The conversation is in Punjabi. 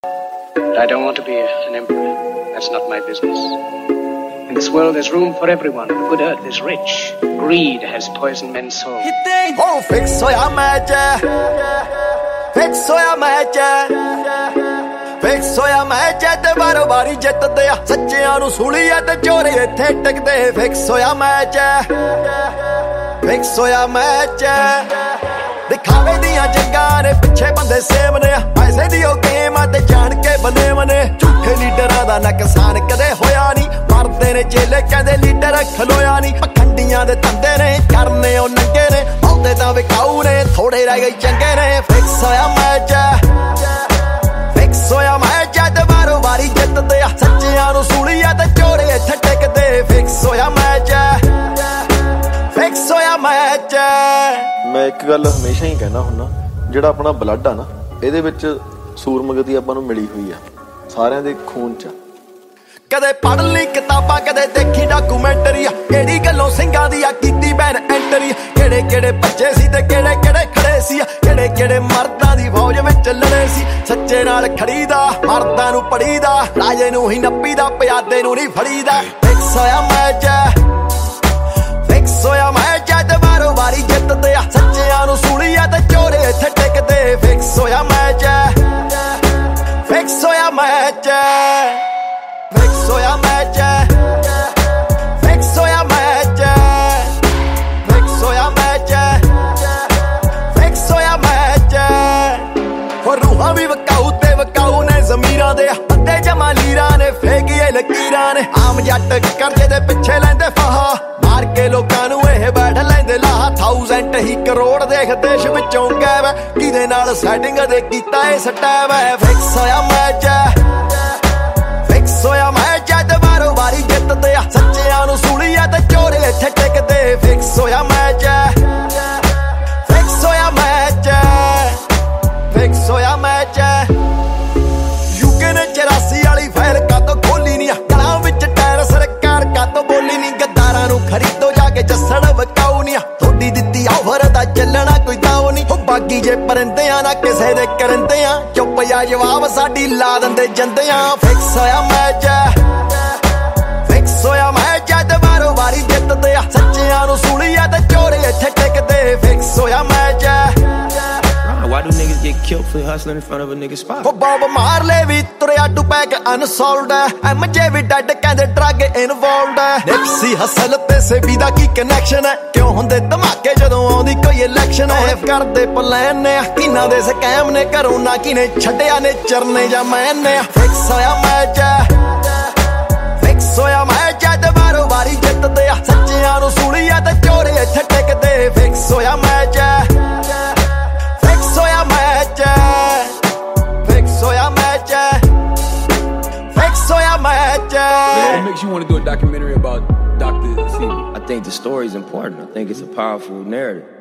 But I don't want to be an emperor. That's not my business. In this world there's room for everyone. The good earth is rich. Greed has poisoned men's souls. Oh, fix hoya match. Fix hoya match. Fix hoya match te ਬਾਰੋ ਬਾਰੀ ਜਿੱਤਦੇ ਆ ਸੱਚਿਆਂ ਨੂੰ ਸੂਲੀਏ ਤੇ ਚੋਰੇ ਇੱਥੇ ਟਿਕਦੇ ਫਿਕਸ ਹੋਇਆ ਮੈਚ ਫਿਕਸ ਹੋਇਆ ਮੈਚ ਦਿਖਾਵੇ ਦੀਆਂ ਜੰਗਾਂ ਨੇ ਪਿੱਛੇ ਬੰਦੇ ਸੇਮ ਨੇ ਪੈਸੇ ਦੀ ਉਹ ਗੇਮ ਆ ਤੇ ਜਾਣ ਕੇ ਬਨੇ ਮਨੇ ਝੂਠੇ ਲੀਡਰਾਂ ਦਾ ਨੁਕਸਾਨ ਕਦੇ ਹੋਇਆ ਨਹੀਂ ਮਰਦੇ ਨੇ ਚੇਲੇ ਕਹਿੰਦੇ ਲੀਡਰ ਖਲੋਇਆ ਨਹੀਂ ਪਖੰਡੀਆਂ ਦੇ ਧੰਦੇ ਨੇ ਕਰਨੇ ਉਹ ਨੰਗੇ ਨੇ ਬਹੁਤੇ ਤਾਂ ਵਿਕਾਊ ਨੇ ਥੋੜੇ ਰਹਿ ਗਏ ਚੰਗੇ ਨੇ ਫਿਕਸ ਹੋਇਆ ਮੈਚ ਫਿਕਸ ਹੋਇਆ ਮੈਚ ਤੇ ਬਾਰੋ ਬਾਰੀ ਜਿੱਤਦੇ ਆ ਸੱਚਿਆਂ ਨੂੰ ਸੂਲੀਏ ਤੇ ਚੋਰੇ ਇੱਥੇ ਟਿਕਦੇ ਫਿਕਸ ਹੋਇਆ ਮੈਚ ਫਿਕਸ ਹੋਇਆ ਮੈਚ ਮੈਂ ਇੱਕ ਗੱਲ ਹਮੇਸ਼ਾ ਹੀ ਕਹਿਣਾ ਹੁੰਦਾ ਜਿਹੜਾ ਆਪਣਾ ਬਲੱਡ ਆ ਨਾ ਇਹਦੇ ਵਿੱਚ ਸੂਰਮਗਤੀ ਆਪਾਂ ਨੂੰ ਮਿਲੀ ਹੋਈ ਆ ਸਾਰਿਆਂ ਦੇ ਖੂਨ 'ਚ ਕਦੇ ਪੜ੍ਹ ਲਈ ਕਿਤਾਬਾਂ ਕਦੇ ਦੇਖੀ ਡਾਕੂਮੈਂਟਰੀ ਆ ਕਿਹੜੀ ਗੱਲੋਂ ਸਿੰਘਾਂ ਦੀ ਆ ਕੀਤੀ ਬੈਨ ਐਂਟਰੀ ਕਿਹੜੇ ਕਿਹੜੇ ਬੱਚੇ ਸੀ ਤੇ ਕਿਹੜੇ ਕਿਹੜੇ ਖੜੇ ਸੀ ਕਿਹੜੇ ਕਿਹੜੇ ਮਰਦਾਂ ਦੀ ਫੌਜ ਵਿੱਚ ਲੜੇ ਸੀ ਸੱਚੇ ਨਾਲ ਖੜੀਦਾ ਮਰਦਾਂ ਨੂੰ ਪੜੀਦਾ ਰਾਜੇ ਨੂੰ ਹੀ ਨੱਪੀਦਾ ਪਿਆਦੇ ਨੂੰ ਨਹੀਂ ਫੜੀਦਾ ਫਿਕਸ ਹੋਇਆ ਮੈਚ ਫਿਕਸ ਹੋਇਆ ਮੈਚ ਤੇ ਬਾਰੋ ਬਾਰੀ ਜਿੱਤਦੇ ਆ ਸੱਚਿਆਂ ਨੂੰ ਸੂਲੀਏ ਤੇ ਚੋਰੇ ਇੱਥੇ ਟਿਕਦੇ ਫਿਕਸ ਹੋਇਆ ਮੈਚ ਫਿਕਸ ਹੋਇਆ ਮੈਚ ਫਿਕਸ ਹੋਇਆ ਮੈਚ ਫਿਕਸ ਹੋਇਆ ਮੈਚ ਫਿਕਸ ਹੋਇਆ ਮੈਚ ਫਿਕਸ ਹੋਇਆ ਮੈਚ ਹੋ ਰੂਹਾਂ ਵੀ ਵਕਾਊ ਤੇ ਵਕਾਊ ਨੇ ਜ਼ਮੀਰਾਂ ਦੇ ਅੱਧੇ ਜਮਾ ਲੀਰਾਂ ਨੇ ਫੇਕੀਏ ਲਕੀਰਾਂ ਨੇ ਆਮ ਜੱਟ ਕਰਜ਼ੇ ਦੇ ਪਿੱਛੇ ਲੈਂਦੇ ਫਾਹਾ ਮਾਰ ਕੇ ਲੋਕਾਂ ਨੂੰ ਇਹ ਬੈਠ ਲੈਂਦੇ ਲਾਹ 1000 ਹੀ ਕਰੋੜ ਦੇਖ ਦੇਸ਼ ਵਿੱਚੋਂ ਗਾਇਬ ਕਿਹਦੇ ਨਾਲ ਸੈਟਿੰਗ ਦੇ ਕੀਤਾ ਇਹ ਸਟੈਪ ਹੈ ਫਿਕਸ ਹੋਇਆ ਮੈਚ ਫਿਕਸ ਹੋਇਆ ਮੈਚ ਤੇ ਬਾਰੋ ਬਾਰੀ ਜਿੱਤਦੇ ਆ ਸੱਚਿਆਂ ਨੂੰ ਸੂਲੀਏ ਤੇ ਚੋਰੇ ਇੱਥੇ ਟਿਕਦੇ ਫਿਕਸ ਹੋਇਆ ਮੈਚ ਫਿਕਸ ਹੋਇਆ ਮੈਚ ਫਿਕਸ ਹੋਇਆ ਮੈਚ ਯੂਕੇ ਨੇ 84 ਵਾਲੀ ਫਾਈਲ ਕਾਤੋਂ ਖੋਲੀ ਨਹੀਂ ਗਲਾਂ ਵਿੱਚ ਟਾਇਰ ਸਰਕਾਰ ਕਾਤੋਂ ਬੋਲੀ ਨਹੀਂ ਗੱਦਾਰਾਂ ਨੂੰ ਖਰੀਦੋ ਜਾ ਕੇ ਜੱਸਣ ਵਕਾਉ ਨਹੀਂ ਥੋੜੀ ਦਿੱਤੀ ਆਫਰ ਦਾ ਚੱਲਣਾ ਕੋਈ ਦਾਉ ਨਹੀਂ ਉਹ ਬਾਗੀ ਜੇ ਪਰਿੰਦਿਆਂ ਨਾ ਕਿਸੇ ਦੇ ਕਰੰਦਿਆਂ ਚੁੱਪ ਜਾ ਜਵਾਬ ਸਾਡੀ ਲਾ ਦਿੰਦੇ ਜੰਦਿਆਂ ਫਿਕਸ ਹੋਇਆ ਮੈਚ ਫਿਕਸ ਹੋਇਆ ਮੈਚ ਤੇ ਬਾਰੋ ਬਾਰੀ ਜਿੱਤਦੇ ਆ ਸੱਚਿਆਂ ਨੂੰ ਸੂਲੀਏ ਤੇ ਚੋਰੇ ਇੱਥੇ ਟਿਕਦੇ ਫਿਕਸ ਹੋਇਆ match Why do niggas get killed for hustling in front of a nigga spot? ਉਹ ਬੌਬ ਮਾਰਲੇ ਵੀ ਤੁਰਿਆ ਟੂ ਪੈਕ ਅਨਸੋਲਡ ਐਮਜੇ ਵੀ ਡੈਡ ਕਹਿੰਦੇ ਡਰੱਗ ਇਨਵੋਲਵਡ ਨਿਪਸੀ ਹਸਲ ਤੇ ਸੇਬੀ ਦਾ ਕੀ ਕਨੈਕਸ਼ਨ ਹੈ ਕਿਉਂ ਹੁੰਦੇ ਧਮਾਕੇ ਜਦੋਂ ਆਉਂਦੀ ਕੋਈ ਇਲੈਕਸ਼ਨ ਹੈ ਕਰਦੇ ਪਲਾਨ ਨੇ ਕਿਨਾਂ ਦੇ ਸਕੈਮ ਨੇ ਘਰੋਂ ਨਾ ਕਿਨੇ ਛੱਡਿਆ ਨੇ ਚਰਨੇ ਜਾਂ ਮੈਨੇ ਫਿਕਸ ਹੋਇਆ ਮੈਚ ਫਿਕਸ ਹੋਇਆ ਮੈਚ ਤੇ ਬਾਰੋ ਬਾਰੀ ਜਿੱਤਦੇ ਆ ਸੱਚਿਆਂ ਨੂੰ ਸੂਲੀਏ ਤੇ ਚੋਰੇ ਇੱਥੇ ਟਿਕਦੇ ਫਿਕਸ ਹੋਇਆ ਮੈਚ ਫਿਕਸ ਹੋਇਆ ਮੈਚ ਫਿਕਸ ਹੋਇਆ ਮੈਚ ਫਿਕਸ ਹੋਇਆ match What makes you want to do a documentary about Dr. Sebi? I think the story is important. I think it's a powerful narrative.